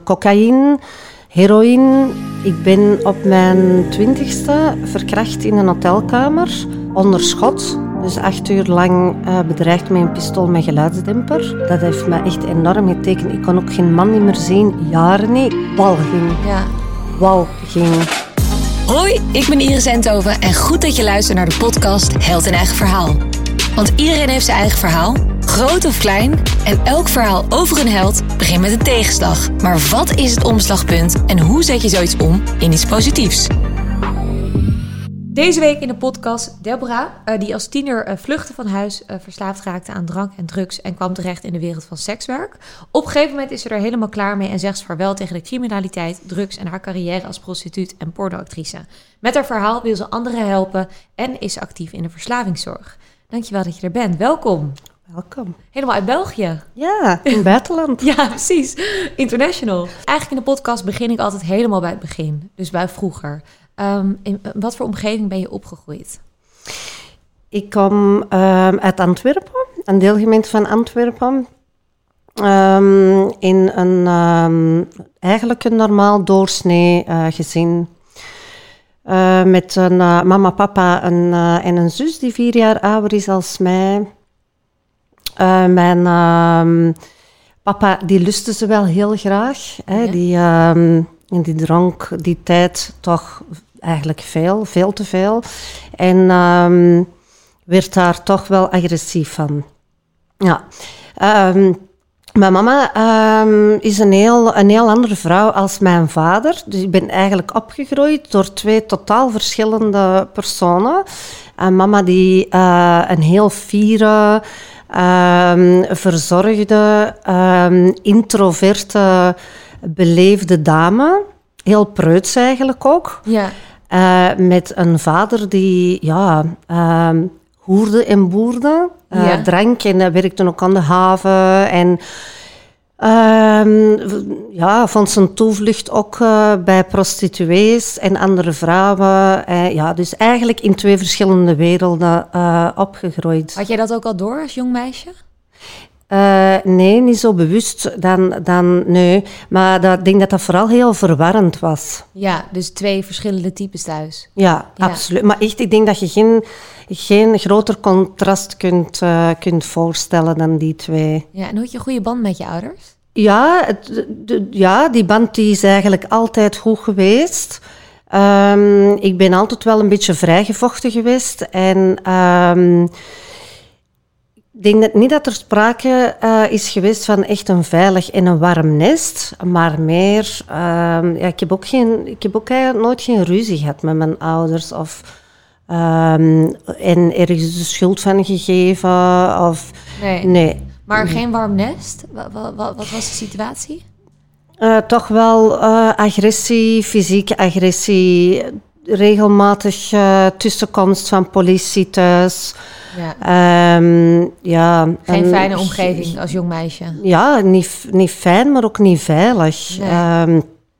cocaïne, heroïne. Ik ben op mijn 20ste verkracht in een hotelkamer onder schot. Dus 8 uur lang bedreigd met een pistool met geluidsdemper. Dat heeft me echt enorm getekend. Ik kon ook geen man niet meer zien, jaren niet. Walging. Ja. Walging. Hoi, ik ben Iris Enthoven en goed dat je luistert naar de podcast Held in Eigen Verhaal. Want iedereen heeft zijn eigen verhaal, groot of klein. En elk verhaal over een held begint met een tegenslag. Maar wat is het omslagpunt en hoe zet je zoiets om in iets positiefs? Deze week in de podcast Deborah, die als tiener vluchtte van huis, verslaafd raakte aan drank en drugs en kwam terecht in de wereld van sekswerk. Op een gegeven moment is ze er helemaal klaar mee en zegt ze vaarwel tegen de criminaliteit, drugs en haar carrière als prostituut en pornoactrice. Met haar verhaal wil ze anderen helpen en is ze actief in de verslavingszorg. Dankjewel dat je er bent. Welkom. Welkom. Helemaal uit België. Ja, in het buitenland. Ja, precies. International. Eigenlijk in de podcast begin ik altijd helemaal bij het begin. Dus bij vroeger. In wat voor omgeving ben je opgegroeid? Ik kom uit Antwerpen, een deelgemeente van Antwerpen. In een eigenlijk een normaal doorsnee gezin. Met een mama, papa en een zus die 4 jaar ouder is als mij. Mijn papa, die lustte ze wel heel graag. Hè? Ja. Die dronk die tijd toch eigenlijk veel te veel. En werd daar toch wel agressief van. Ja. Mijn mama is een heel andere vrouw als mijn vader. Dus ik ben eigenlijk opgegroeid door 2 totaal verschillende personen. Mama die een heel fiere, verzorgde, introverte, beleefde dame. Heel preuts eigenlijk ook. Ja. Met een vader die hoerde en boerde. Drank en werkte ook aan de haven. En vond zijn toevlucht ook bij prostituees en andere vrouwen. Dus eigenlijk in 2 verschillende werelden opgegroeid. Had jij dat ook al door als jong meisje? Nee, niet zo bewust dan nee. Maar ik denk dat dat vooral heel verwarrend was. Ja, dus 2 verschillende types thuis. Ja, absoluut. Maar echt, ik denk dat je geen groter contrast kunt voorstellen dan die 2. Ja, en hoe had je een goede band met je ouders? Ja, die band die is eigenlijk altijd goed geweest. Ik ben altijd wel een beetje vrijgevochten geweest. En ik denk niet dat er sprake is geweest van echt een veilig en een warm nest. Maar meer... ik heb ook eigenlijk nooit geen ruzie gehad met mijn ouders. En ergens de schuld van gegeven. Nee. Maar geen warm nest? Wat was de situatie? Toch wel agressie, fysieke agressie. Regelmatig tussenkomst van politie thuis. Ja. Geen fijne omgeving als jong meisje. Ja, niet fijn, maar ook niet veilig. Nee.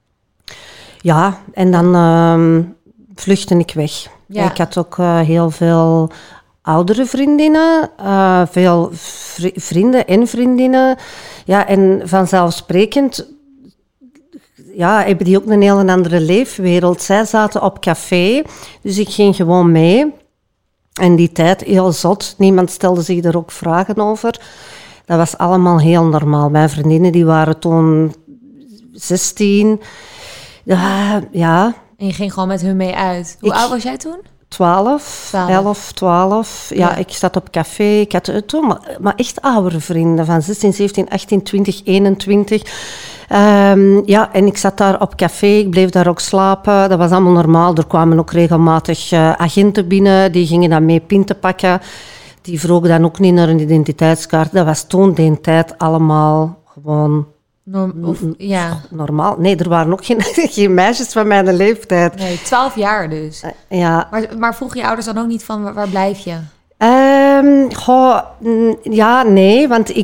En dan vluchtte ik weg. Ja. Ik had ook heel veel oudere vriendinnen, veel vrienden en vriendinnen. Ja, en vanzelfsprekend hebben die ook een heel andere leefwereld. Zij zaten op café, dus ik ging gewoon mee. En die tijd, heel zot. Niemand stelde zich er ook vragen over. Dat was allemaal heel normaal. Mijn vriendinnen die waren toen 16. Ja. En je ging gewoon met hun mee uit. Hoe oud was jij toen? 11, 12. Ja, ik zat op café. Ik had toen maar echt oudere vrienden van 16, 17, 18, 20, 21. En ik zat daar op café, ik bleef daar ook slapen. Dat was allemaal normaal. Er kwamen ook regelmatig agenten binnen, die gingen dan mee pinten pakken. Die vroegen dan ook niet naar een identiteitskaart. Dat was toen die tijd allemaal gewoon normaal. Nee, er waren ook geen meisjes van mijn leeftijd. Nee, 12 jaar dus. Ja. Maar vroegen je ouders dan ook niet van waar blijf je? Nee, want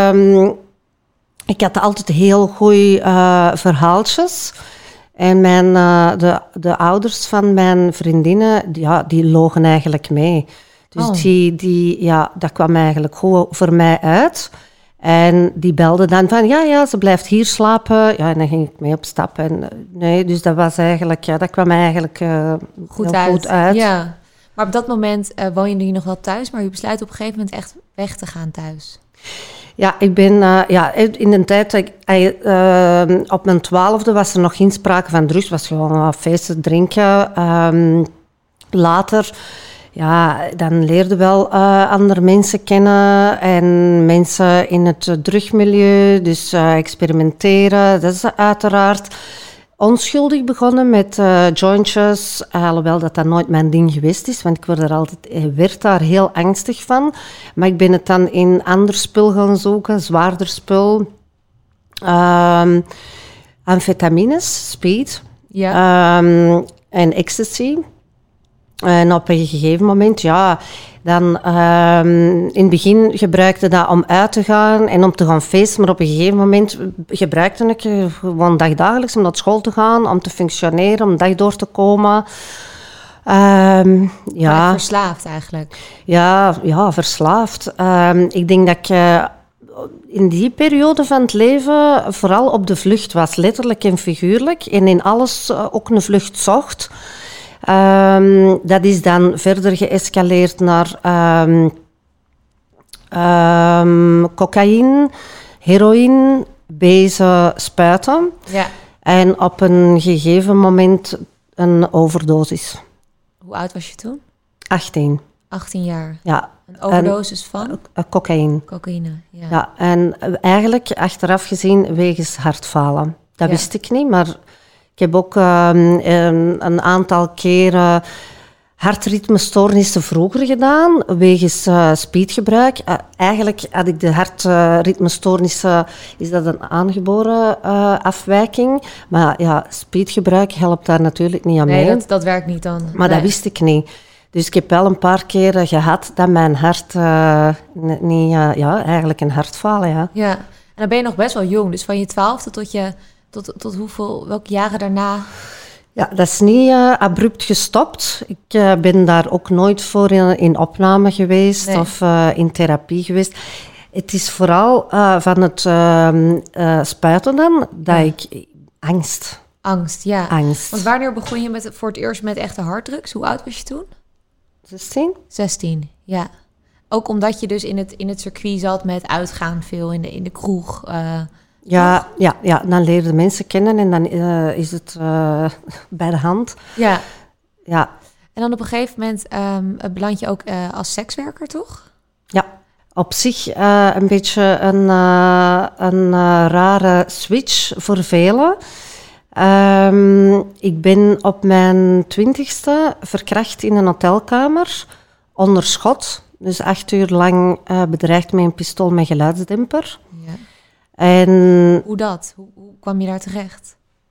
ik had altijd heel goede verhaaltjes. En de ouders van mijn vriendinnen, die logen eigenlijk mee. Dus dat kwam eigenlijk goed voor mij uit. En die belde dan van, ja, ze blijft hier slapen. Ja, en dan ging ik mee op stap. En, nee, dus dat was eigenlijk, dat kwam eigenlijk goed uit. Ja. Maar op dat moment woon je nu nog wel thuis, maar je besluit op een gegeven moment echt weg te gaan thuis. Ja, ik ben in de tijd, op mijn 12e was er nog geen sprake van drugs. Het was gewoon feesten, drinken. Later, dan leerde wel andere mensen kennen en mensen in het drugmilieu. Dus experimenteren, dat is uiteraard onschuldig begonnen met jointjes, alhoewel dat nooit mijn ding geweest is, want ik werd daar heel angstig van. Maar ik ben het dan in ander spul gaan zoeken, zwaarder spul. Amfetamines, speed en ecstasy. En op een gegeven moment, dan in het begin gebruikte dat om uit te gaan en om te gaan feesten, maar op een gegeven moment gebruikte ik gewoon dagdagelijks om naar school te gaan, om te functioneren, om dag door te komen. Verslaafd eigenlijk. Ja, verslaafd. Ik denk dat ik in die periode van het leven vooral op de vlucht was, letterlijk en figuurlijk, en in alles ook een vlucht zocht. Dat is dan verder geëscaleerd naar cocaïne, heroïne, bezen, spuiten. Ja. En op een gegeven moment een overdosis. Hoe oud was je toen? 18. 18 jaar? Ja. Een overdosis van? Cocaïne. Cocaïne, ja. Ja, en eigenlijk achteraf gezien wegens hartfalen. Dat wist ik niet, maar ik heb ook een aantal keren hartritmestoornissen vroeger gedaan, wegens speedgebruik. Eigenlijk had ik de hartritmestoornissen, is dat een aangeboren afwijking. Maar ja, speedgebruik helpt daar natuurlijk niet aan mee. Nee, dat werkt niet dan. Maar dat wist ik niet. Dus ik heb wel een paar keren gehad dat mijn hart eigenlijk een hartfalen. Ja. Ja, en dan ben je nog best wel jong. Dus van je 12e tot welke jaren daarna? Ja, dat is niet abrupt gestopt. Ik ben daar ook nooit voor in opname geweest of in therapie geweest. Het is vooral van het spuiten dan dat ik angst. Angst, ja. Angst. Want wanneer begon je voor het eerst met echte harddrugs? Hoe oud was je toen? 16. 16, ja. Ook omdat je dus in het circuit zat met uitgaan veel in de kroeg. Ja, dan leer je mensen kennen en dan is het bij de hand. Ja. Ja. En dan op een gegeven moment beland je ook als sekswerker, toch? Ja, op zich een beetje een rare switch voor velen. Ik ben op mijn 20ste verkracht in een hotelkamer onder schot. Dus 8 uur lang bedreigd met een pistool met geluidsdemper. Ja. En hoe dat? Hoe kwam je daar terecht?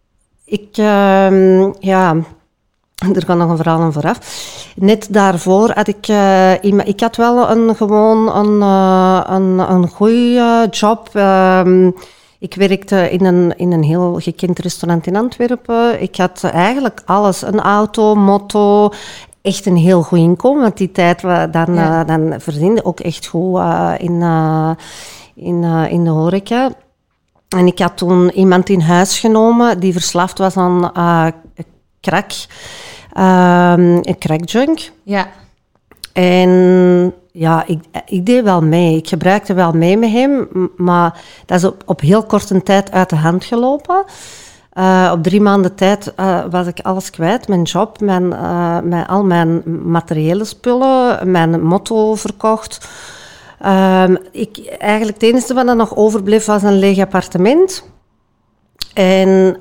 Er gaat nog een verhaal aan vooraf. Net daarvoor had ik had wel een goede job. Ik werkte in een heel gekend restaurant in Antwerpen. Ik had eigenlijk alles. Een auto, motto. Echt een heel goed inkomen. Want die tijd dan verdiende ook echt goed in de horeca. En ik had toen iemand in huis genomen die verslaafd was aan crack. Een crackjunk. Ja. En ja, ik deed wel mee. Ik gebruikte wel mee met hem. Maar dat is op heel korte tijd uit de hand gelopen. Op 3 maanden tijd was ik alles kwijt. Mijn job, al mijn materiële spullen, mijn motto verkocht. Eigenlijk het enige wat er nog overbleef was een leeg appartement. En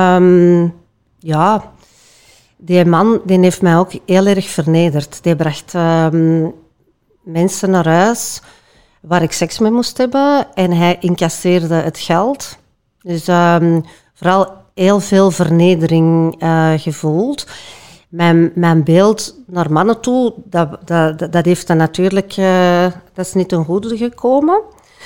die man die heeft mij ook heel erg vernederd. Die bracht mensen naar huis waar ik seks mee moest hebben en hij incasseerde het geld. Dus vooral heel veel vernedering gevoeld. Mijn beeld naar mannen toe, dat heeft dan natuurlijk... dat is niet ten goede gekomen.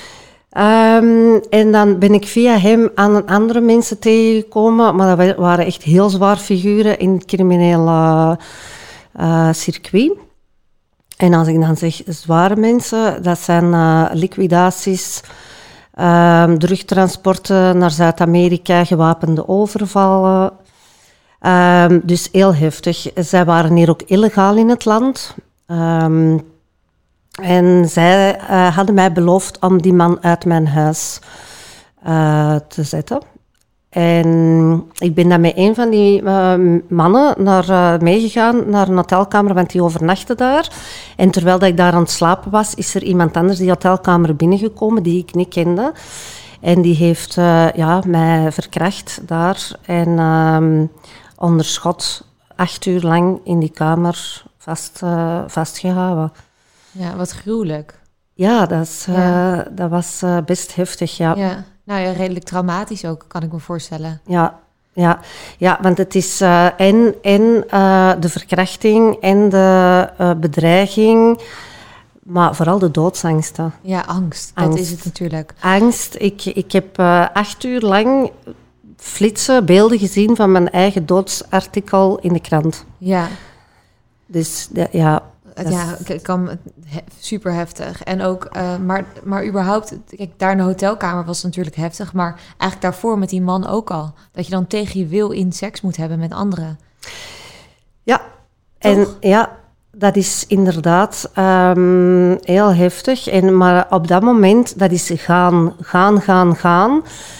En dan ben ik via hem aan andere mensen tegengekomen, maar dat waren echt heel zwaar figuren in het criminele circuit. En als ik dan zeg zware mensen, dat zijn liquidaties, Drugtransporten naar Zuid-Amerika, gewapende overvallen. Dus heel heftig. Zij waren hier ook illegaal in het land. En zij hadden mij beloofd om die man uit mijn huis te zetten. En ik ben dan met een van die mannen meegegaan naar een hotelkamer, want die overnachtte daar. En terwijl dat ik daar aan het slapen was, is er iemand anders die hotelkamer binnengekomen die ik niet kende. En die heeft mij verkracht daar. En onder schot 8 uur lang in die kamer vastgehouden. Ja, wat gruwelijk. Ja, dat was best heftig, ja. Nou ja, redelijk traumatisch ook, kan ik me voorstellen. Ja, want het is de verkrachting en de bedreiging, maar vooral de doodsangsten. Ja, angst. Dat is het natuurlijk. Angst. Ik heb 8 uur lang beelden gezien van mijn eigen doodsartikel in de krant. Ja. Dus ik kan super heftig. En ook, maar überhaupt, kijk, daar in de hotelkamer was het natuurlijk heftig, maar eigenlijk daarvoor met die man ook al. Dat je dan tegen je wil in seks moet hebben met anderen. Ja, toch? En ja, dat is inderdaad heel heftig. Maar op dat moment, dat is gaan.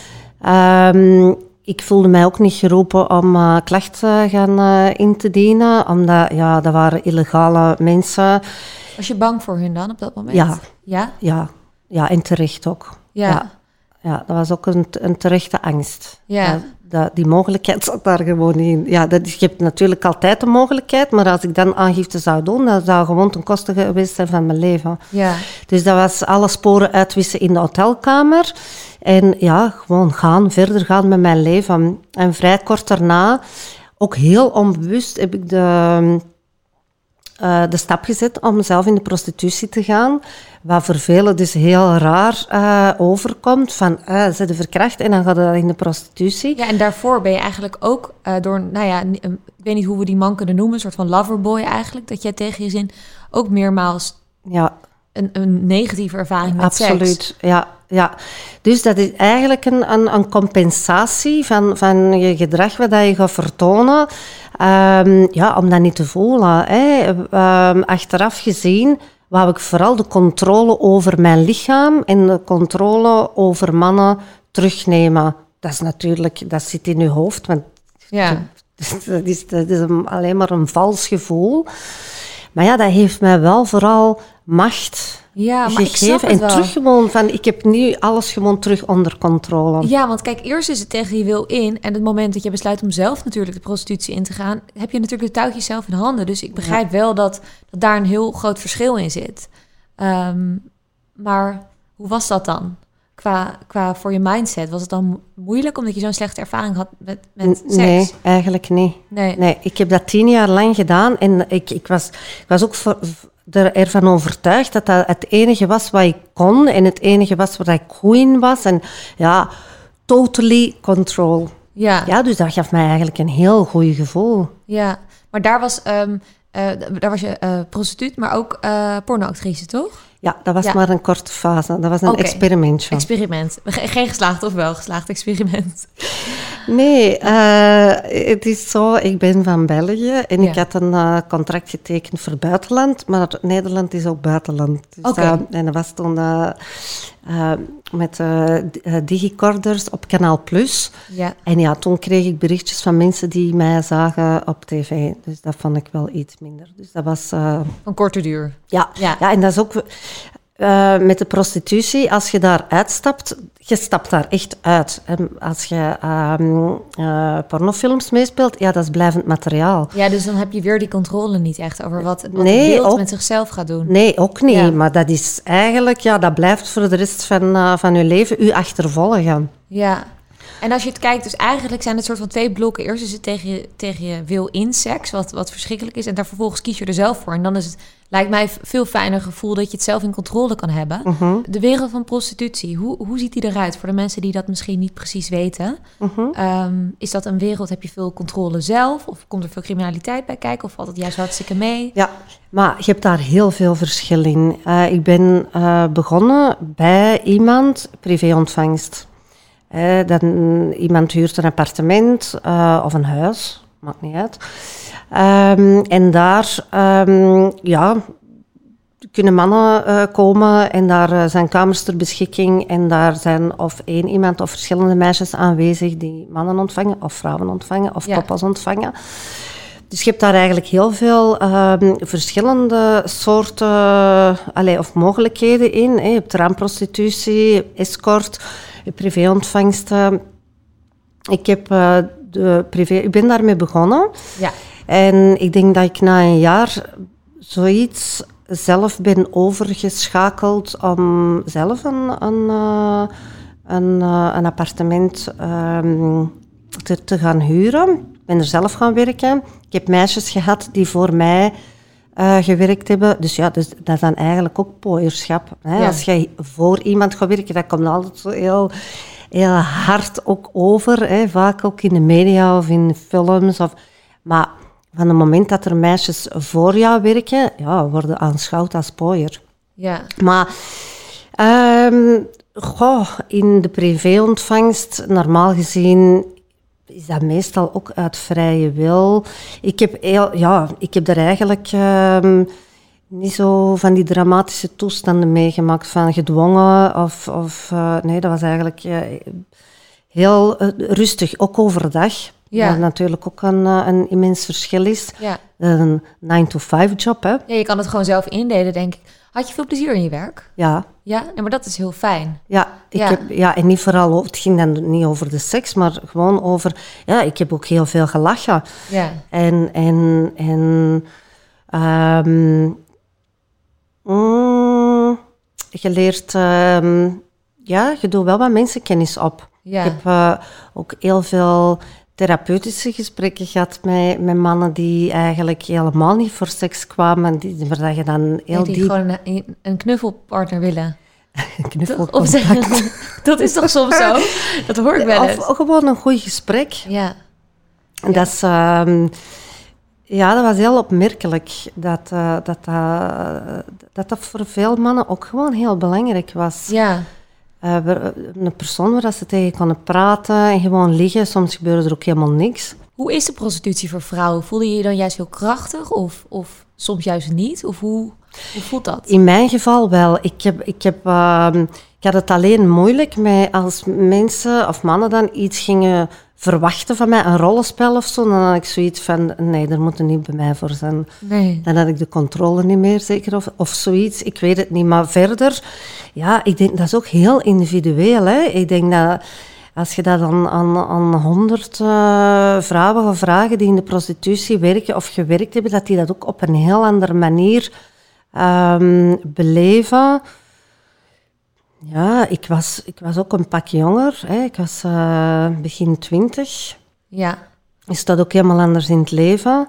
Ik voelde mij ook niet geroepen om klachten gaan in te dienen, omdat dat waren illegale mensen. Was je bang voor hun dan op dat moment? Ja, en terecht ook. Ja, dat was ook een terechte angst. Ja. Die mogelijkheid zat daar gewoon in. Ja, je hebt natuurlijk altijd de mogelijkheid, maar als ik dan aangifte zou doen, dat zou gewoon ten koste geweest zijn van mijn leven. Ja. Dus dat was alle sporen uitwissen in de hotelkamer. En gewoon verder gaan met mijn leven. En vrij kort daarna, ook heel onbewust, heb ik de stap gezet om zelf in de prostitutie te gaan. Wat voor velen dus heel raar overkomt. Van, ze zijn verkracht en dan gaat het in de prostitutie. Ja, en daarvoor ben je eigenlijk ook door, ik weet niet hoe we die man kunnen noemen, een soort van loverboy eigenlijk, dat jij tegen je zin ook meermaals een negatieve ervaring met seks. Absoluut, ja. Dus dat is eigenlijk een compensatie van je gedrag wat je gaat vertonen, om dat niet te voelen. Achteraf gezien wou ik vooral de controle over mijn lichaam en de controle over mannen terugnemen. Dat is natuurlijk, dat zit in je hoofd, want dat is alleen maar een vals gevoel. Maar dat heeft mij wel vooral macht gegeven. En terug gewoon van, ik heb nu alles gewoon terug onder controle. Ja, want kijk, eerst is het tegen je wil in. En het moment dat je besluit om zelf natuurlijk de prostitutie in te gaan, heb je natuurlijk de touwtjes zelf in handen. Dus ik begrijp wel dat daar een heel groot verschil in zit. Maar hoe was dat dan? Qua voor je mindset, was het dan moeilijk omdat je zo'n slechte ervaring had met seks? Nee, eigenlijk niet. Nee, ik heb dat 10 jaar lang gedaan en ik was ook ervan overtuigd dat het enige was wat ik kon en het enige was waar ik goed in was. En totally control. Ja, dus dat gaf mij eigenlijk een heel goed gevoel. Ja, maar daar was je prostituut, maar ook pornoactrice, toch? Ja, dat was maar een korte fase. Dat was een experimentje. Experiment. Geen geslaagd of wel geslaagd experiment? Nee, het is zo, ik ben van België en ik had een contract getekend voor buitenland, maar Nederland is ook buitenland. Dus, en dat was toen met digicorders op Kanaal Plus. Ja. En toen kreeg ik berichtjes van mensen die mij zagen op tv. Dus dat vond ik wel iets minder. Dus dat was... van korte duur. Ja, en dat is ook... met de prostitutie, als je daar uitstapt, je stapt daar echt uit. En als je pornofilms meespeelt, dat is blijvend materiaal. Ja, dus dan heb je weer die controle niet echt over wat het beeld met zichzelf gaat doen. Nee, ook niet. Ja. Maar dat is eigenlijk, dat blijft voor de rest van je leven u achtervolgen. Ja. En als je het kijkt, dus eigenlijk zijn het soort van 2 blokken. Eerst is het tegen je wil in seks, wat verschrikkelijk is. En daar vervolgens kies je er zelf voor. En dan is het, lijkt mij, veel fijner gevoel dat je het zelf in controle kan hebben. Mhm. De wereld van prostitutie, hoe ziet die eruit? Voor de mensen die dat misschien niet precies weten. Is dat een wereld, heb je veel controle zelf? Of komt er veel criminaliteit bij kijken? Of valt het juist hartstikke mee? Ja, maar je hebt daar heel veel verschil in. Ik ben begonnen bij iemand, privéontvangst. Iemand huurt een appartement of een huis, maakt niet uit. En daar kunnen mannen komen en daar zijn kamers ter beschikking. En daar zijn of 1 iemand of verschillende meisjes aanwezig die mannen ontvangen of vrouwen ontvangen of koppels ontvangen. Dus je hebt daar eigenlijk heel veel verschillende soorten of mogelijkheden in. Je hebt raamprostitutie, escort, privéontvangsten. Ik ben daarmee begonnen. Ja. En ik denk dat ik na een jaar zoiets zelf ben overgeschakeld om zelf een appartement te gaan huren. Ik ben er zelf gaan werken. Ik heb meisjes gehad die voor mij gewerkt hebben. Dus ja, dat is dan eigenlijk ook pooierschap. Ja. Als je voor iemand gaat werken, dat komt altijd zo heel hard ook over. Hè. Vaak ook in de media of in films. Maar van het moment dat er meisjes voor jou werken, worden aanschouwd als pooier. Ja. Maar in de privéontvangst, normaal gezien, is dat meestal ook uit vrije wil. Ik heb daar eigenlijk niet zo van die dramatische toestanden meegemaakt, van gedwongen nee, dat was eigenlijk heel rustig, ook overdag. Ja. Wat natuurlijk ook een immens verschil is. Ja. Een 9-to-5 job, hè. Ja, je kan het gewoon zelf indelen, denk ik. Had je veel plezier in je werk? Ja. Ja, maar dat is heel fijn. Ja, en niet vooral, het ging dan niet over de seks, maar gewoon over... Ja, ik heb ook heel veel gelachen. Ja. Je leert... je doet wel wat mensenkennis op. Ja. Ik heb ook heel veel therapeutische gesprekken gehad met mannen die eigenlijk helemaal niet voor seks kwamen. Maar dat je dan heel die diep... gewoon een knuffelpartner willen. Een knuffelcontact. Dat is toch soms zo? Dat hoor ik wel eens. Of gewoon een goed gesprek. Ja. En dat is... dat was heel opmerkelijk. Dat voor veel mannen ook gewoon heel belangrijk was. Ja. Een persoon waar ze tegen konden praten en gewoon liggen. Soms gebeurde er ook helemaal niks. Hoe is de prostitutie voor vrouwen? Voelde je je dan juist heel krachtig of soms juist niet? Of hoe voelt dat? In mijn geval wel. Ik had het alleen moeilijk met als mensen of mannen dan iets gingen verwachten van mij, een rollenspel of zo. Dan had ik zoiets van, nee, daar moet er niet bij mij voor zijn. Nee. Dan had ik de controle niet meer, zeker, of zoiets. Ik weet het niet, maar verder... Ja, ik denk, dat is ook heel individueel, hè. Ik denk dat als je dat aan 100 vrouwen vragen die in de prostitutie werken of gewerkt hebben, dat die dat ook op een heel andere manier beleven. Ja, ik was ook een pak jonger. Hè. Ik was begin 20. Ja. Is dat ook helemaal anders in het leven?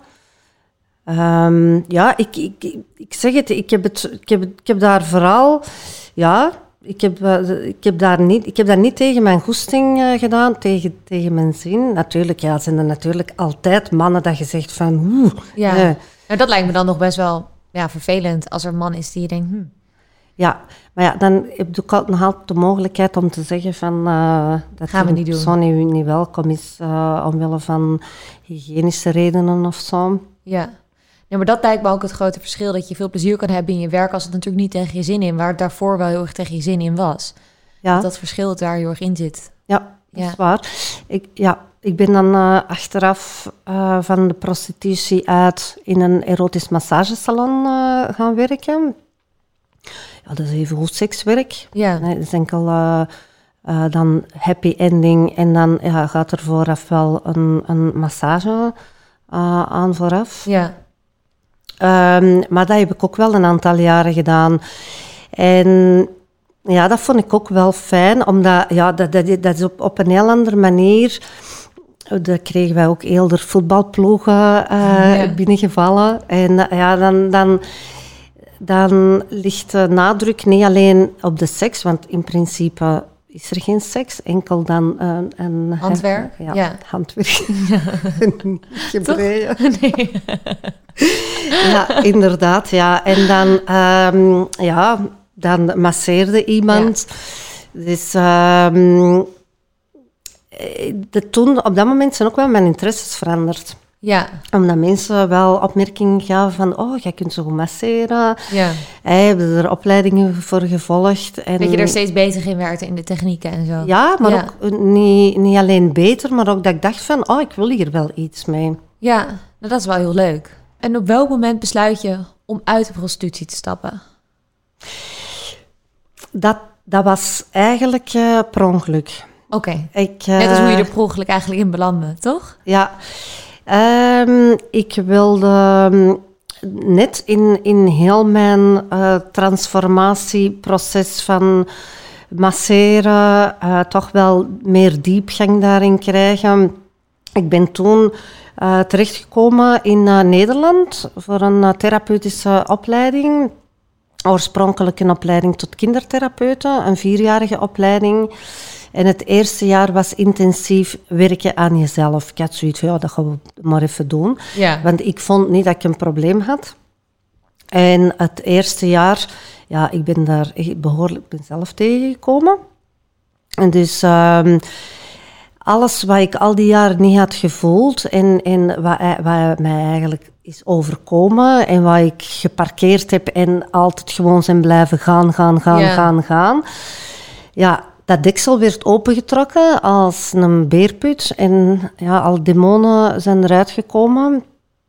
Ik zeg het, ik heb daar vooral... Ja, ik heb daar niet tegen mijn goesting gedaan, tegen mijn zin. Natuurlijk, zijn er natuurlijk altijd mannen dat je zegt van... Nou, dat lijkt me dan nog best wel vervelend als er een man is die je denkt... Ja, maar ja, dan heb ik nog altijd de mogelijkheid om te zeggen van... dat gaan we niet doen. Persoon niet welkom is omwille van hygiënische redenen of zo. Ja. Nee, maar dat lijkt me ook het grote verschil, dat je veel plezier kan hebben in je werk als het natuurlijk niet tegen je zin in, waar het daarvoor wel heel erg tegen je zin in was. Ja. Dat verschil het daar heel erg in zit. Ja, dat is waar. Ik ben dan achteraf van de prostitutie uit in een erotisch massagesalon gaan werken. Ja, dat is even goed sekswerk. Ja. Nee, dat is enkel dan happy ending en dan gaat er vooraf wel een massage aan vooraf. Ja. Maar dat heb ik ook wel een aantal jaren gedaan. En Ja, dat vond ik ook wel fijn, omdat dat is op een heel andere manier. Dan kregen wij ook eerder voetbalploegen binnengevallen. En dan ligt de nadruk niet alleen op de seks, want in principe is er geen seks, enkel dan een handwerk. Handwerk. Gebreien. Nee. Ja, inderdaad. Ja. En dan masseerde iemand. Ja. Dus toen, op dat moment zijn ook wel mijn interesses veranderd. Ja. Omdat mensen wel opmerkingen gaven van... Oh, jij kunt zo goed masseren. Ja. Hebben er opleidingen voor gevolgd. En dat je er steeds beter in werkte in de technieken en zo. Ja, maar ook niet alleen beter, maar ook dat ik dacht van... Oh, ik wil hier wel iets mee. Ja, nou, dat is wel heel leuk. En op welk moment besluit je om uit de prostitutie te stappen? Dat was eigenlijk per ongeluk. Oké. Net als hoe je er per ongeluk eigenlijk in belandde, toch? Ja. Ik wilde net in heel mijn transformatieproces van masseren toch wel meer diepgang daarin krijgen. Ik ben toen terechtgekomen in Nederland voor een therapeutische opleiding. Oorspronkelijk een opleiding tot kindertherapeuten, een 4-jarige opleiding. En het eerste jaar was intensief werken aan jezelf. Ik had zoiets van, dat gaan we maar even doen. Ja. Want ik vond niet dat ik een probleem had. En het eerste jaar, ik ben daar behoorlijk zelf tegengekomen. En dus alles wat ik al die jaren niet had gevoeld en wat mij eigenlijk is overkomen en wat ik geparkeerd heb en altijd gewoon zijn blijven gaan. Ja, dat deksel werd opengetrokken als een beerput en alle demonen zijn eruit gekomen.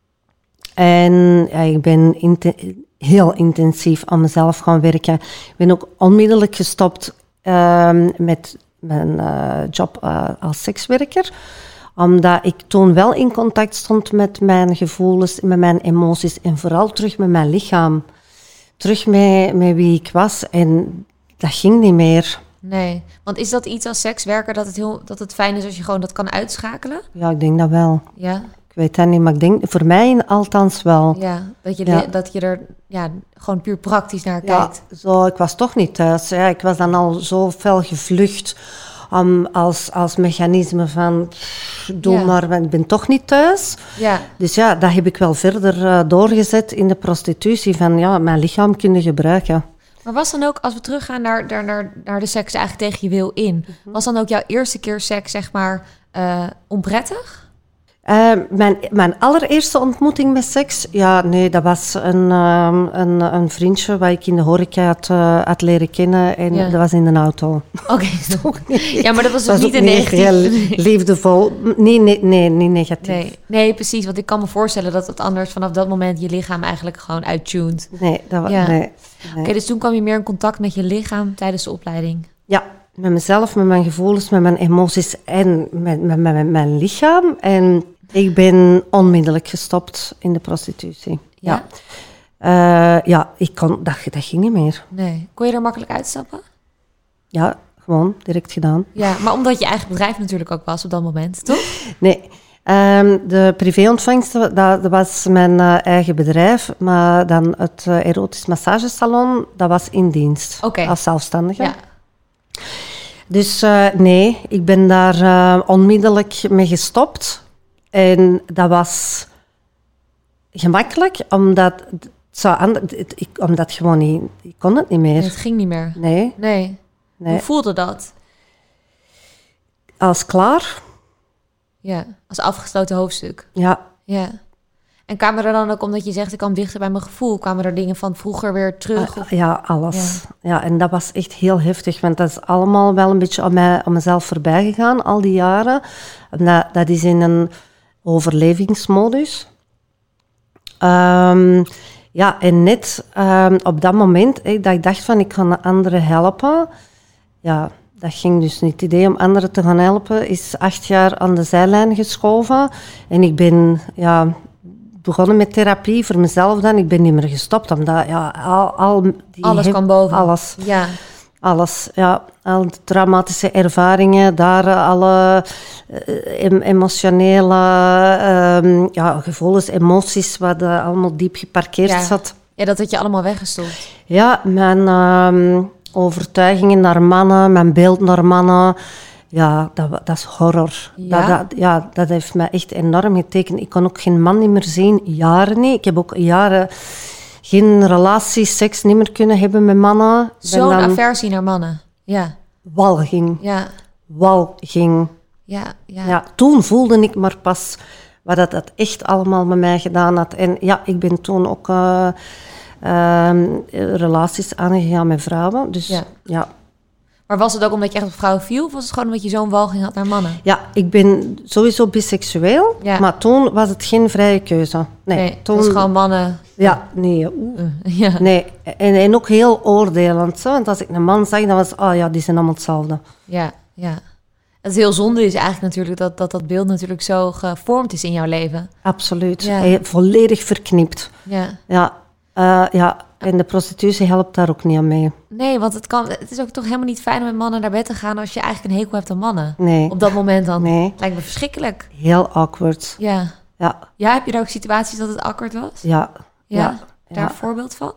En ik ben heel intensief aan mezelf gaan werken. Ik ben ook onmiddellijk gestopt met mijn job als sekswerker. Omdat ik toen wel in contact stond met mijn gevoelens, met mijn emoties en vooral terug met mijn lichaam. Terug met wie ik was en dat ging niet meer. Nee, want is dat iets als sekswerker dat het fijn is als je gewoon dat kan uitschakelen? Ja, ik denk dat wel. Ja. Ik weet dat niet, maar ik denk voor mij althans wel. Ja, dat je er gewoon puur praktisch naar kijkt. Ja, ik was toch niet thuis. Ja, ik was dan al zo fel gevlucht als mechanisme van doe maar, want ik ben toch niet thuis. Ja. Dus dat heb ik wel verder doorgezet in de prostitutie van mijn lichaam kunnen gebruiken. Maar was dan ook, als we teruggaan naar de seks eigenlijk tegen je wil in, was dan ook jouw eerste keer seks, zeg maar, onprettig? Mijn allereerste ontmoeting met seks, dat was een vriendje waar ik in de horeca had leren kennen en dat was in de auto. Oké. Ja, maar dat was dus niet een negatief. Heel liefdevol. Nee, niet negatief. Nee, precies, want ik kan me voorstellen dat het anders vanaf dat moment je lichaam eigenlijk gewoon uittuned. Nee, dat was nee. Oké, dus toen kwam je meer in contact met je lichaam tijdens de opleiding? Ja, met mezelf, met mijn gevoelens, met mijn emoties en met mijn lichaam. En ik ben onmiddellijk gestopt in de prostitutie. Ja. Dat ging niet meer. Nee. Kon je er makkelijk uitstappen? Ja, gewoon direct gedaan. Ja, maar omdat je eigen bedrijf natuurlijk ook was op dat moment, toch? Nee. De privéontvangst, dat was mijn eigen bedrijf, maar dan het erotisch massagesalon, dat was in dienst. Als zelfstandige. Ja. Dus nee, ik ben daar onmiddellijk mee gestopt. En dat was gemakkelijk, omdat gewoon niet, ik kon het niet meer. Nee, het ging niet meer. Nee. Hoe voelde dat? Als klaar. Ja, als afgesloten hoofdstuk. Ja. En kwamen er dan ook, omdat je zegt, ik kwam dichter bij mijn gevoel, kwamen er dingen van vroeger weer terug? Ja, alles. Ja, en dat was echt heel heftig, want dat is allemaal wel een beetje om mezelf voorbij gegaan, al die jaren. Dat is in een overlevingsmodus. En net op dat moment dat ik dacht van, ik ga anderen helpen. Ja, dat ging dus niet. Het idee om anderen te gaan helpen is 8 jaar aan de zijlijn geschoven. En ik ben begonnen met therapie voor mezelf dan. Ik ben niet meer gestopt, omdat alles kwam boven. Alles. Ja. Alles, ja. Al de traumatische ervaringen, daar alle emotionele gevoelens, emoties, wat allemaal diep geparkeerd zat. Ja, dat had je allemaal weggestopt. Ja, mijn overtuigingen naar mannen, mijn beeld naar mannen, ja, dat is horror. Ja? Dat heeft mij echt enorm getekend. Ik kon ook geen man niet meer zien, jaren niet. Ik heb ook jaren geen relatie, seks niet meer kunnen hebben met mannen. Zo'n aversie naar mannen, ja. Walging. Ja. Walging. Ja. Toen voelde ik maar pas wat dat echt allemaal met mij gedaan had. En ja, ik ben toen ook relaties aangegaan met vrouwen. Dus ja. Maar was het ook omdat je echt op vrouwen viel? Of was het gewoon omdat je zo'n walging had naar mannen? Ja, ik ben sowieso biseksueel. Ja. Maar toen was het geen vrije keuze. Nee, toen het was gewoon mannen. Ja, nee. Nee. En ook heel oordelend. Zo. Want als ik een man zag, dan was die zijn allemaal hetzelfde. Ja. Het heel zonde is eigenlijk natuurlijk dat beeld natuurlijk zo gevormd is in jouw leven. Absoluut. Ja. Volledig verknipt. Ja. En de prostitutie helpt daar ook niet aan mee. Nee, want het is ook toch helemaal niet fijn om met mannen naar bed te gaan als je eigenlijk een hekel hebt aan mannen. Nee. Op dat moment dan. Nee. Lijkt me verschrikkelijk. Heel awkward. Ja. Ja, heb je daar ook situaties dat het awkward was? Ja. Daar een voorbeeld van?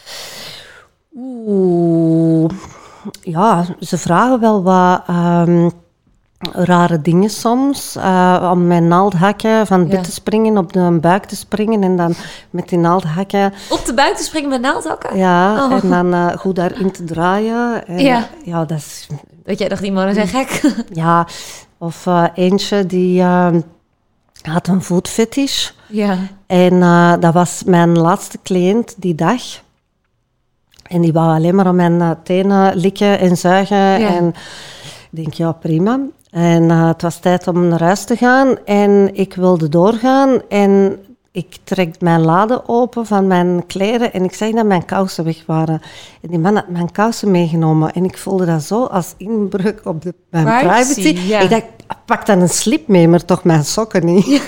Ja, ze vragen wel wat rare dingen soms. Om met naaldhakken van bed te springen, op de buik te springen en dan met die naaldhakken... Op de buik te springen met naaldhakken? Ja, en dan goed daarin te draaien. En, ja, dat is... Dat jij dacht, die mannen zijn gek. Ja, of eentje die had een voetfetish. Ja. En dat was mijn laatste cliënt die dag. En die wou alleen maar aan mijn tenen likken en zuigen. Ja. En ik denk, ja, prima. En het was tijd om naar huis te gaan. En ik wilde doorgaan. En ik trek mijn lade open van mijn kleren. En ik zag dat mijn kousen weg waren. En die man had mijn kousen meegenomen. En ik voelde dat zo als inbreuk op mijn privacy. Ja. Ik dacht, pak dan een slip mee, maar toch mijn sokken niet.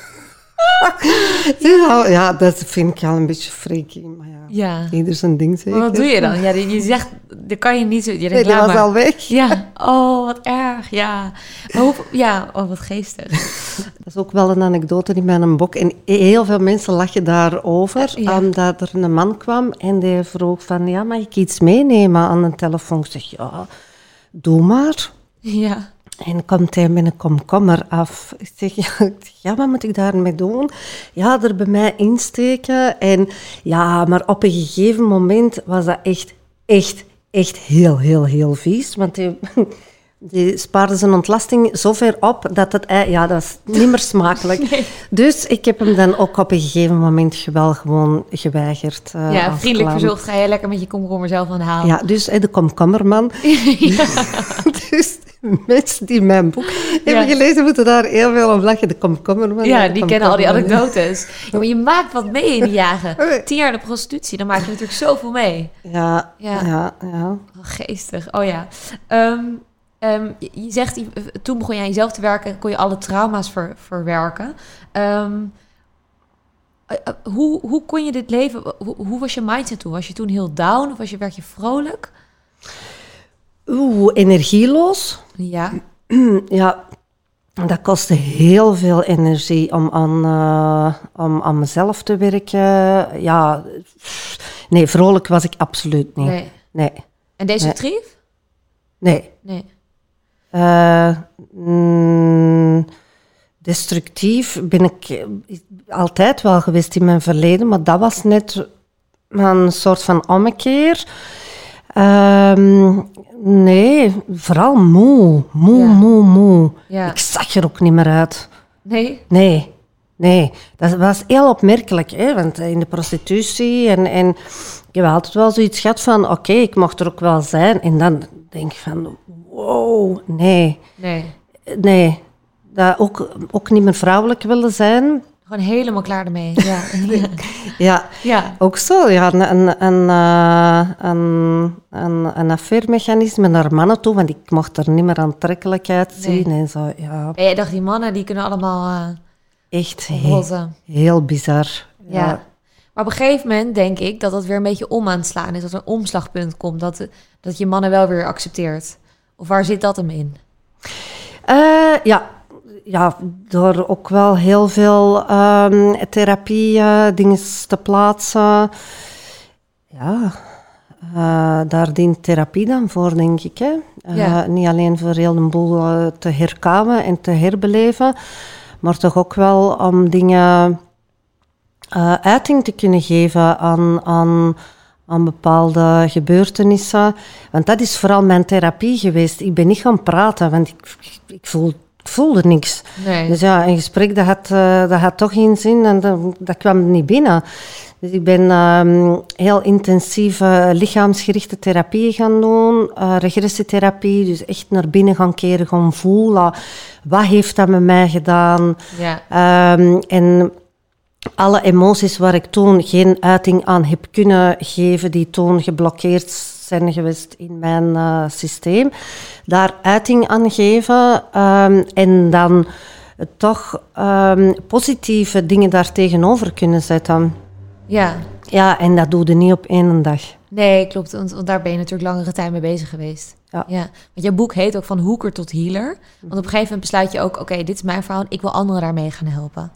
Ja, dat vind ik al een beetje freaky. Maar ieder zijn ding zeker. Maar wat doe je dan? Ja, je zegt, dat kan je niet zo... Je denkt, die was al weg. Ja, wat erg, ja. Maar wat geestig. Dat is ook wel een anekdote in mijn boek. En heel veel mensen lachen daarover. Omdat er een man kwam en die vroeg van... mag ik iets meenemen aan een telefoon? Ik zeg, doe maar. Ja. En komt hij met een komkommer af. Ik zeg, wat moet ik daarmee doen? Ja, er bij mij insteken. En maar op een gegeven moment was dat echt heel, heel, heel vies. Want die spaarde zijn ontlasting zo ver op dat het... dat was niet meer smakelijk. Nee. Dus ik heb hem dan ook op een gegeven moment wel gewoon geweigerd. Vriendelijk verzocht. Ga je lekker met je komkommer zelf aan de haal. Ja, dus de komkommerman. Dus... mensen die mijn boek hebben gelezen, moeten daar heel veel om lachen. De komkommerman. Ja, die kennen al die anekdotes. Ja, maar je maakt wat mee in die jaren. 10 jaar de prostitutie, dan maak je natuurlijk zoveel mee. Ja. Geestig, je zegt, toen begon je aan jezelf te werken en kon je alle trauma's verwerken. Hoe kon je dit leven... Hoe was je mindset toen? Was je toen heel down of werd je vrolijk? Energieloos. Ja. Ja, dat kostte heel veel energie om aan mezelf te werken. Ja, nee, vrolijk was ik absoluut niet. Nee. En destructief? Nee. Destructief ben ik altijd wel geweest in mijn verleden, maar dat was net een soort van ommekeer. Nee, vooral moe. Ja. Ik zag er ook niet meer uit. Nee. Dat was heel opmerkelijk, hè? Want in de prostitutie en ik heb altijd wel zoiets gehad van, oké, ik mocht er ook wel zijn. En dan denk ik van, wow, nee. Dat ook niet meer vrouwelijk willen zijn. Gewoon helemaal klaar ermee. Ja, ook zo. Ja, een afweermechanisme naar mannen toe, want ik mocht er niet meer aantrekkelijkheid zien. En zo, ja. En je dacht, die mannen die kunnen allemaal echt heel bizar. Ja. Maar op een gegeven moment denk ik dat dat weer een beetje om aan het slaan is. Dat er een omslagpunt komt. Dat je mannen wel weer accepteert. Of waar zit dat hem in? Ja, door ook wel heel veel therapie dingen te plaatsen. Ja, daar dient therapie dan voor, denk ik. Hè? Niet alleen voor heel een boel te herkamen en te herbeleven, maar toch ook wel om dingen uiting te kunnen geven aan bepaalde gebeurtenissen. Want dat is vooral mijn therapie geweest. Ik ben niet gaan praten, want ik voelde niks. Nee. Dus ja, een gesprek dat had toch geen zin en dat kwam niet binnen. Dus ik ben heel intensieve lichaamsgerichte therapie gaan doen, regressietherapie, dus echt naar binnen gaan keren, gaan voelen. Wat heeft dat met mij gedaan? Ja. En alle emoties waar ik toen geen uiting aan heb kunnen geven, die toen geblokkeerd zijn geweest in mijn systeem, daar uiting aan geven en dan toch positieve dingen daar tegenover kunnen zetten. Ja. Ja, en dat doe je niet op één dag. Nee, klopt. Want daar ben je natuurlijk langere tijd mee bezig geweest. Ja. Want jouw boek heet ook Van Hoeker tot Healer. Want op een gegeven moment besluit je ook, oké, dit is mijn verhaal en ik wil anderen daarmee gaan helpen.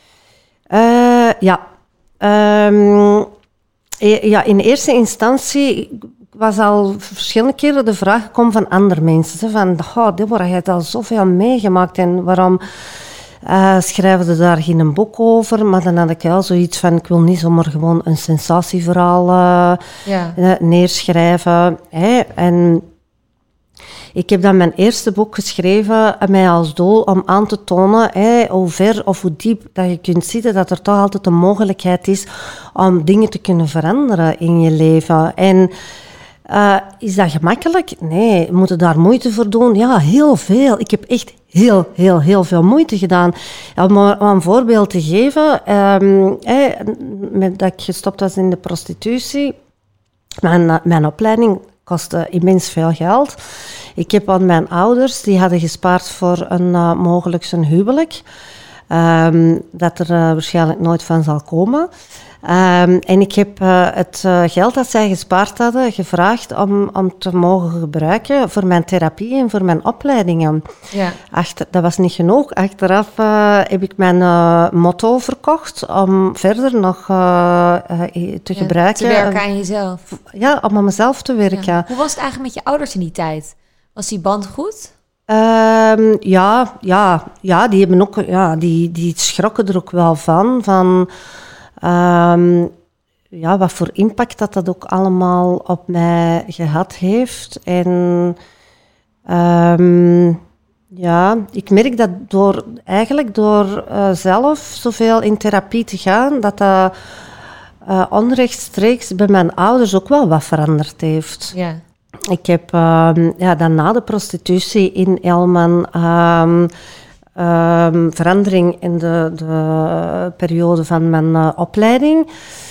In eerste instantie was al verschillende keren de vraag gekomen van andere mensen. Van, Deborah, je hebt al zoveel meegemaakt en waarom schrijven ze daar geen boek over? Maar dan had ik wel zoiets van, ik wil niet zomaar gewoon een sensatieverhaal neerschrijven. En ik heb dan mijn eerste boek geschreven, mij als doel om aan te tonen hoe ver of hoe diep dat je kunt zitten, dat er toch altijd een mogelijkheid is om dingen te kunnen veranderen in je leven. En is dat gemakkelijk? Nee. Moet je daar moeite voor doen? Ja, heel veel. Ik heb echt heel veel moeite gedaan. Om een voorbeeld te geven, dat ik gestopt was in de prostitutie, mijn opleiding kostte immens veel geld. Ik heb aan mijn ouders, die hadden gespaard voor een mogelijk een huwelijk, dat er waarschijnlijk nooit van zal komen. En ik heb het geld dat zij gespaard hadden gevraagd om te mogen gebruiken voor mijn therapie en voor mijn opleidingen. Ja. Dat was niet genoeg. Achteraf heb ik mijn motto verkocht om verder nog te gebruiken. Te werken aan jezelf. Ja, om aan mezelf te werken. Ja. Hoe was het eigenlijk met je ouders in die tijd? Was die band goed? Die hebben ook, die schrokken er ook wel van wat voor impact dat ook allemaal op mij gehad heeft. En ik merk dat door zelf zoveel in therapie te gaan, dat onrechtstreeks bij mijn ouders ook wel wat veranderd heeft. Ja. Ik heb dan na de prostitutie in Elmen verandering in de periode van mijn opleiding.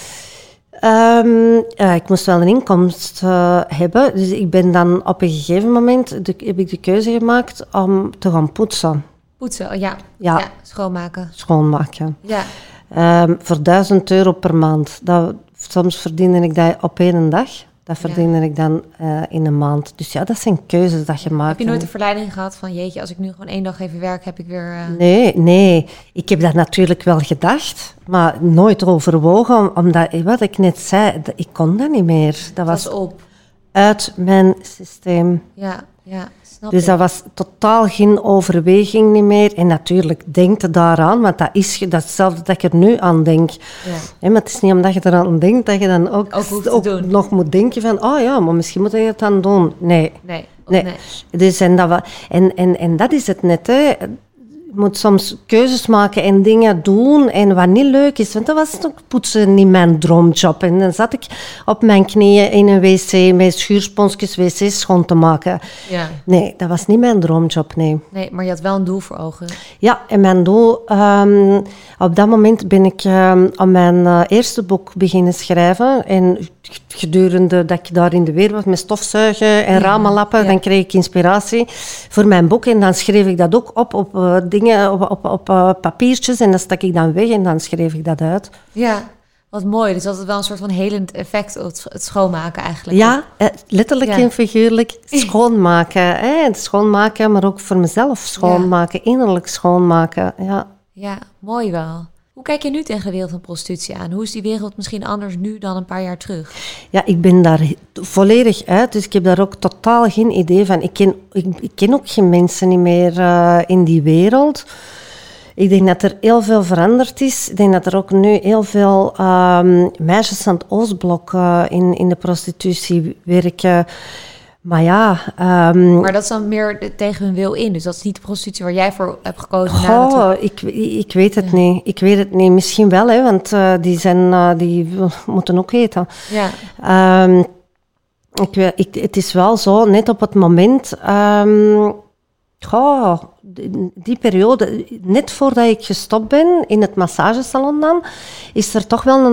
Ik moest wel een inkomst hebben, dus ik ben dan op een gegeven moment heb ik de keuze gemaakt om te gaan poetsen. Poetsen, ja. Schoonmaken. Schoonmaken. Ja. Voor €1000 per maand. Soms verdiende ik dat op één dag. Dat verdiende ik dan in een maand. Dus ja, dat zijn keuzes dat je maakt. Heb je nooit de verleiding gehad van, jeetje, als ik nu gewoon 1 dag even werk, heb ik weer... Nee. Ik heb dat natuurlijk wel gedacht, maar nooit overwogen. Omdat, wat ik net zei, ik kon dat niet meer. Dat was op. Uit mijn systeem. Ja, snap dus ik. dat was totaal geen overweging niet meer. En natuurlijk, denk je daaraan, want dat is hetzelfde dat ik er nu aan denk. Ja. Maar het is niet omdat je eraan denkt, dat je dan ook nog moet denken van, maar misschien moet je het dan doen. Nee. Dus, en dat is het net, hè. Je moet soms keuzes maken en dingen doen en wat niet leuk is. Want dat was toch poetsen niet mijn droomjob. En dan zat ik op mijn knieën in een wc met schuursponsjes wc's schoon te maken. Ja. Nee, dat was niet mijn droomjob, nee. Nee, maar je had wel een doel voor ogen. Ja, en mijn doel... op dat moment ben ik aan mijn eerste boek beginnen schrijven. En gedurende dat ik daar in de weer was met stofzuigen en ramenlappen, dan kreeg ik inspiratie voor mijn boek. En dan schreef ik dat ook op papiertjes en dat stak ik dan weg en dan schreef ik dat uit. Ja, Wat mooi. Dus dat het wel een soort van helend effect, het schoonmaken eigenlijk. Ja, letterlijk en figuurlijk schoonmaken. Het schoonmaken, maar ook voor mezelf schoonmaken. Innerlijk schoonmaken, Ja, mooi wel. Hoe kijk je nu tegen de wereld van prostitutie aan? Hoe is die wereld misschien anders nu dan een paar jaar terug? Ja, ik ben daar volledig uit, dus ik heb daar ook totaal geen idee van. Ik ken ook geen mensen niet meer in die wereld. Ik denk dat er heel veel veranderd is. Ik denk dat er ook nu heel veel meisjes aan het Oostblok in de prostitutie werken. Maar ja... maar dat is dan meer tegen hun wil in. Dus dat is niet de prostitutie waar jij voor hebt gekozen. Ik weet het niet. Ik weet het niet. Misschien wel, hè, want die moeten ook eten. Ja. Het is wel zo, net op het moment... die periode, net voordat ik gestopt ben in het massagesalon dan, is er toch wel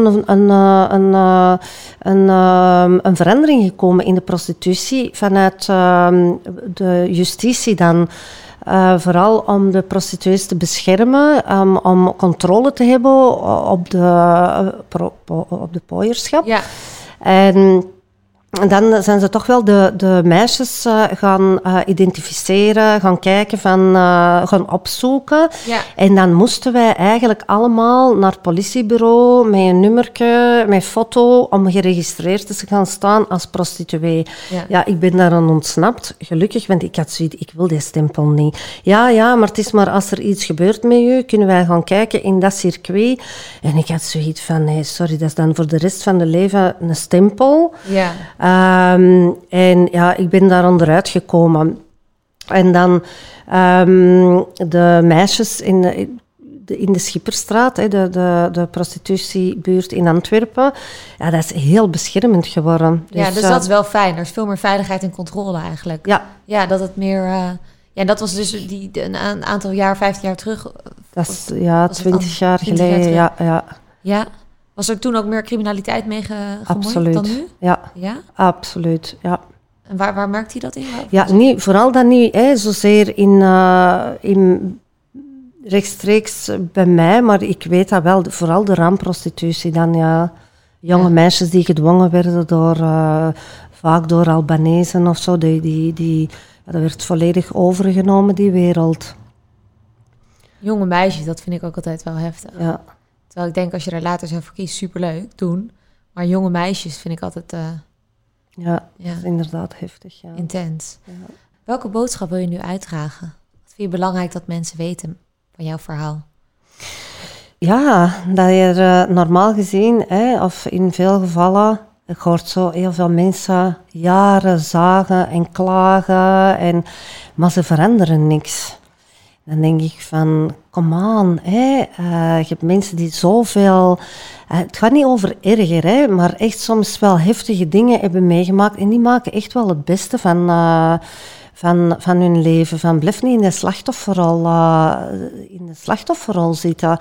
een verandering gekomen in de prostitutie vanuit de justitie dan. Vooral om de prostituees te beschermen, om controle te hebben op de pooierschap. Ja. En dan zijn ze toch wel de meisjes gaan identificeren, gaan kijken, gaan opzoeken. Ja. En dan moesten wij eigenlijk allemaal naar het politiebureau met een nummertje, met foto, om geregistreerd te gaan staan als prostituee. Ja, ik ben daar aan ontsnapt, gelukkig, want ik had zoiets, ik wil die stempel niet. Ja, maar het is maar als er iets gebeurt met je, kunnen wij gaan kijken in dat circuit. En ik had zoiets van, nee, sorry, dat is dan voor de rest van het leven een stempel. Ja. En ja, ik ben daar onderuit gekomen. En dan de meisjes in de Schipperstraat, de prostitutiebuurt in Antwerpen, ja, dat is heel beschermend geworden. Dus dat is wel fijn. Er is veel meer veiligheid en controle eigenlijk. Ja, dat het meer... dat was dus een aantal jaar, 15 jaar terug. Dat is 20 jaar geleden, ja. Was er toen ook meer criminaliteit mee gemoeid dan nu? Ja, absoluut, ja. En waar merkt hij dat in? Ja, vooral dan niet zozeer in rechtstreeks bij mij, maar ik weet dat wel, vooral de raamprostitutie dan, ja. Jonge meisjes die gedwongen werden vaak door Albanezen of zo, dat werd volledig overgenomen, die wereld. Jonge meisjes, dat vind ik ook altijd wel heftig. Ja. Terwijl ik denk, als je daar later zo voor kiest, superleuk, doen. Maar jonge meisjes vind ik altijd... dat is inderdaad heftig. Ja. Intens. Ja. Welke boodschap wil je nu uitdragen? Wat vind je belangrijk dat mensen weten van jouw verhaal? Ja, dat je er normaal gezien, of in veel gevallen... Ik hoor zo heel veel mensen jaren zagen en klagen, maar ze veranderen niks. Dan denk ik van, come on, je hebt mensen die zoveel... het gaat niet over erger, maar echt soms wel heftige dingen hebben meegemaakt. En die maken echt wel het beste van hun leven. Van blijf niet in de slachtofferrol zitten.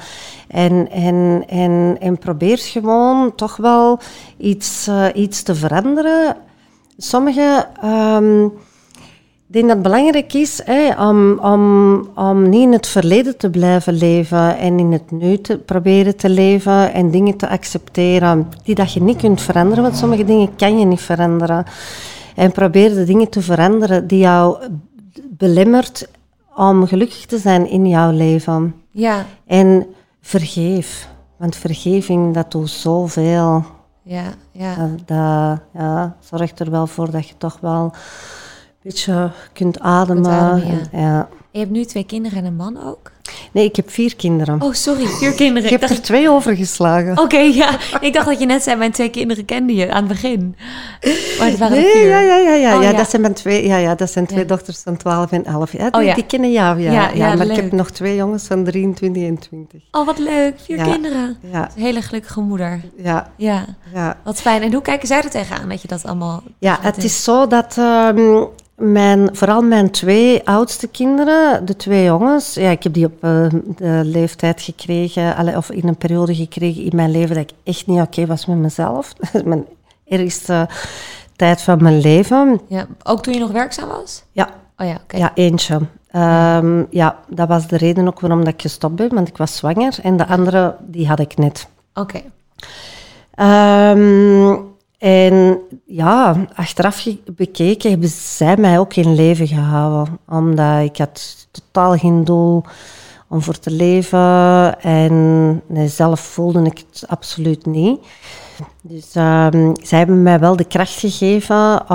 En probeer gewoon toch wel iets te veranderen. Sommige... Ik denk dat het belangrijk is om niet in het verleden te blijven leven en in het nu te proberen te leven en dingen te accepteren die dat je niet kunt veranderen, want sommige dingen kan je niet veranderen. En probeer de dingen te veranderen die jou belemmert om gelukkig te zijn in jouw leven. Ja. En vergeef, want vergeving, dat doet zoveel. Ja. Dat zorgt er wel voor dat je toch wel... beetje kunt ademen. Ja. Je hebt nu 2 kinderen en een man ook? Nee, ik heb 4 kinderen. Oh, sorry, 4 kinderen. Ik heb er 2 overgeslagen. Oké, ja. Ik dacht dat je net zei, mijn 2 kinderen kende je aan het begin. Maar het waren 4. Ja, dat zijn mijn 2, dat zijn 2 dochters van 12 en 11. Ja, die kennen jou, ja. Maar leuk. Ik heb nog 2 jongens van 23 en 20. Oh, wat leuk. 4 kinderen. Ja. Een hele gelukkige moeder. Ja. Wat fijn. En hoe kijken zij er tegenaan dat je dat allemaal... Ja, het is zo dat... vooral mijn 2 oudste kinderen, de 2 jongens, ik heb die op de leeftijd gekregen, of in een periode gekregen in mijn leven dat ik echt niet oké was met mezelf. Dat is mijn ergste tijd van mijn leven. Ja, ook toen je nog werkzaam was? Ja. Oh ja, oké. Ja, eentje. Dat was de reden ook waarom dat ik gestopt ben, want ik was zwanger en de andere, die had ik net. Oké. En ja, achteraf bekeken hebben zij mij ook in leven gehouden. Omdat ik had totaal geen doel om voor te leven. En zelf voelde ik het absoluut niet. Dus zij hebben mij wel de kracht gegeven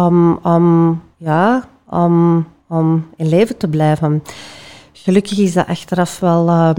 om in leven te blijven. Gelukkig is dat achteraf wel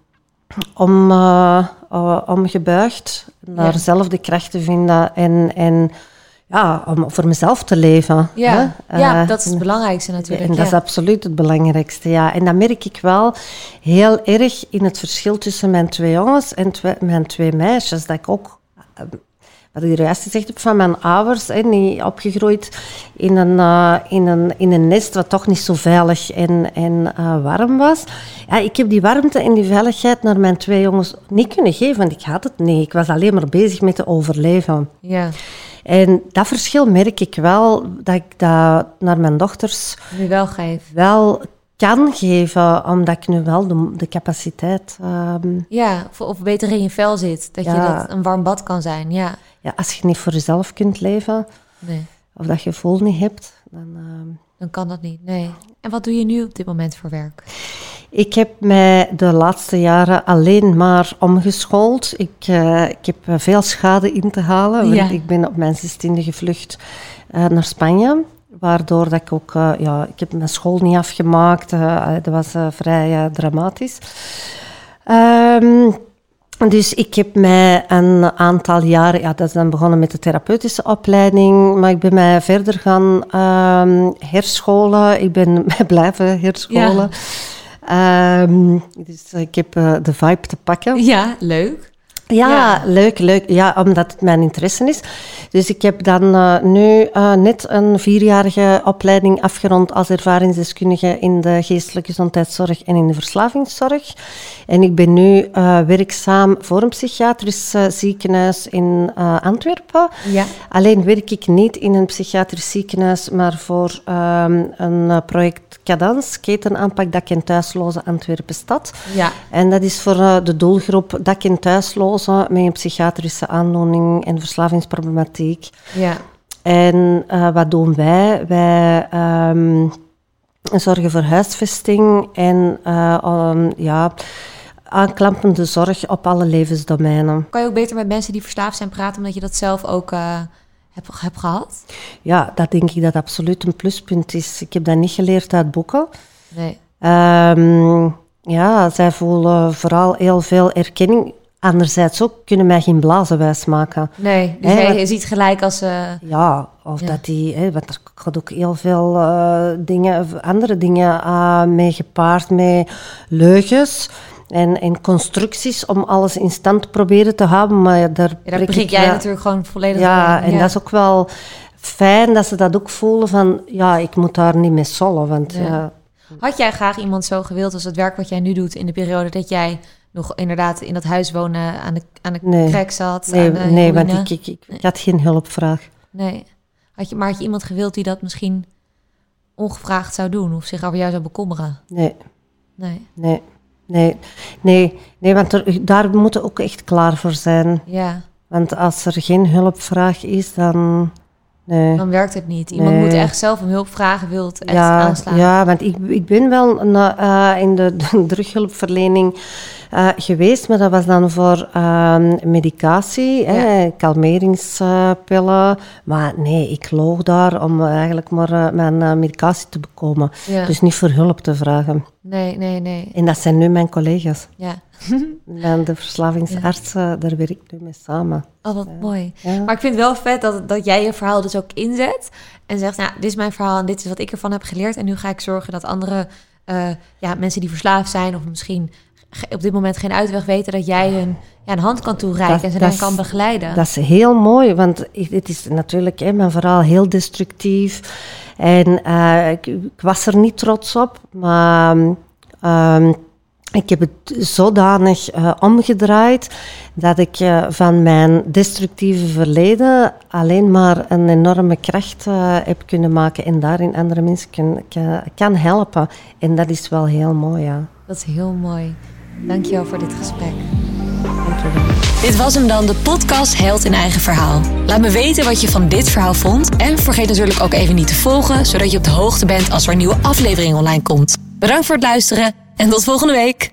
omgebuigd. Naar zelf de kracht te vinden en om voor mezelf te leven. Ja, ja, dat is het belangrijkste natuurlijk. En dat is absoluut het belangrijkste, ja. En dat merk ik wel heel erg in het verschil tussen mijn 2 jongens en mijn 2 meisjes. Dat ik ook, wat ik juist gezegd heb van mijn ouders, die opgegroeid in een nest wat toch niet zo veilig en warm was. Ja, ik heb die warmte en die veiligheid naar mijn 2 jongens niet kunnen geven, want ik had het niet. Ik was alleen maar bezig met te overleven. Ja. En dat verschil merk ik wel, dat ik dat naar mijn dochters nu wel geef. Wel kan geven, omdat ik nu wel de capaciteit... of beter in je vel zit. Dat je dat een warm bad kan zijn, ja. Ja, als je niet voor jezelf kunt leven, of dat gevoel niet hebt, dan kan dat niet, nee. En wat doe je nu op dit moment voor werk? Ik heb mij de laatste jaren alleen maar omgeschoold. Ik heb veel schade in te halen, want ik ben op mijn 16e gevlucht naar Spanje. Waardoor dat ik ook... ik heb mijn school niet afgemaakt. Dat was vrij dramatisch. Dus ik heb mij een aantal jaren... Ja, dat is dan begonnen met de therapeutische opleiding. Maar ik ben mij verder gaan herscholen. Ik ben mij blijven herscholen. Ja. Dus ik heb de vibe te pakken. Ja, leuk. Ja, leuk. Ja, omdat het mijn interesse is. Dus ik heb dan nu net een 4-jarige opleiding afgerond als ervaringsdeskundige in de geestelijke gezondheidszorg en in de verslavingszorg. En ik ben nu werkzaam voor een psychiatrisch ziekenhuis in Antwerpen. Ja. Alleen werk ik niet in een psychiatrisch ziekenhuis, maar voor een project Cadans, ketenaanpak dak- en thuisloze Antwerpen-stad. Ja. En dat is voor de doelgroep dak- en thuislozen met een psychiatrische aandoening en verslavingsproblematiek. Ja. En wat doen wij? Wij zorgen voor huisvesting en aanklampende zorg op alle levensdomeinen. Kan je ook beter met mensen die verslaafd zijn praten, omdat je dat zelf ook hebt gehad? Ja, dat denk ik dat absoluut een pluspunt is. Ik heb dat niet geleerd uit boeken. Nee. Zij voelen vooral heel veel erkenning. Anderzijds ook kunnen mij geen blazen wijsmaken. Nee, dus je ziet gelijk als... Ja, of dat die... want er gaat ook heel veel andere dingen mee gepaard met leugens en constructies om alles in stand proberen te houden. Maar daar prik jij natuurlijk gewoon volledig en dat is ook wel fijn dat ze dat ook voelen van... Ja, ik moet daar niet mee sollen, want... Had jij graag iemand zo gewild als het werk wat jij nu doet in de periode dat jij nog inderdaad in dat huis wonen aan de crack zat? Nee, want ik had geen hulpvraag. Nee. Had je iemand gewild die dat misschien ongevraagd zou doen of zich over jou zou bekommeren? Nee, want daar moeten we ook echt klaar voor zijn. Ja. Want als er geen hulpvraag is, dan... Nee. Dan werkt het niet. Iemand moet echt zelf om hulp vragen, wil het echt aanslaan. Ja, want ik ben wel in de terughulpverlening geweest, maar dat was dan voor medicatie, kalmeringspillen. Maar nee, ik loog daar om eigenlijk maar mijn medicatie te bekomen. Ja. Dus niet voor hulp te vragen. Nee. En dat zijn nu mijn collega's. Ja. En de verslavingsartsen, daar werk ik nu mee samen. Oh, wat mooi. Ja. Maar ik vind het wel vet dat jij je verhaal dus ook inzet. En zegt, nou, dit is mijn verhaal en dit is wat ik ervan heb geleerd. En nu ga ik zorgen dat andere mensen die verslaafd zijn... of misschien op dit moment geen uitweg weten... dat jij hun een hand kan toereiken en ze dan kan begeleiden. Dat is heel mooi, want het is natuurlijk mijn verhaal heel destructief. En ik was er niet trots op, maar... ik heb het zodanig omgedraaid dat ik van mijn destructieve verleden alleen maar een enorme kracht heb kunnen maken en daarin andere mensen kan helpen. En dat is wel heel mooi, ja. Dat is heel mooi. Dank je wel voor dit gesprek. Dank je. te doen. Dit was hem dan, de podcast Held in Eigen Verhaal. Laat me weten wat je van dit verhaal vond. En vergeet natuurlijk ook even niet te volgen, zodat je op de hoogte bent als er een nieuwe aflevering online komt. Bedankt voor het luisteren en tot volgende week.